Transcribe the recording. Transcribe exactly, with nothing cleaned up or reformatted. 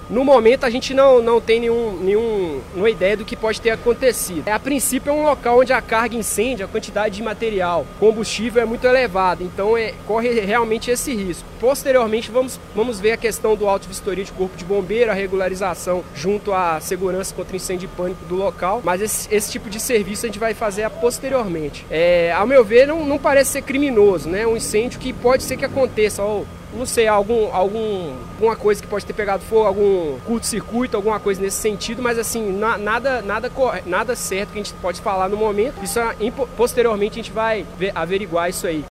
No momento a gente não, não tem nenhum, nenhum, nenhuma ideia do que pode ter acontecido. A princípio é um local onde a carga incêndio, a quantidade de material, combustível é muito elevada, então é, corre realmente esse risco. Posteriormente vamos, vamos ver a questão do auto-vistoria de corpo de bombeiro, a regularização junto à segurança contra incêndio e pânico do local, mas esse, esse tipo de serviço a gente vai fazer posteriormente. É, ao meu ver, não, não parece ser criminoso, né? Um incêndio que pode ser que aconteça, ou não sei, algum, algum, alguma coisa que pode ter pegado fogo, algum curto-circuito, alguma coisa nesse sentido, mas assim, na, nada, nada, nada certo que a gente pode falar no momento. Isso, posteriormente, a gente vai ver, averiguar isso aí.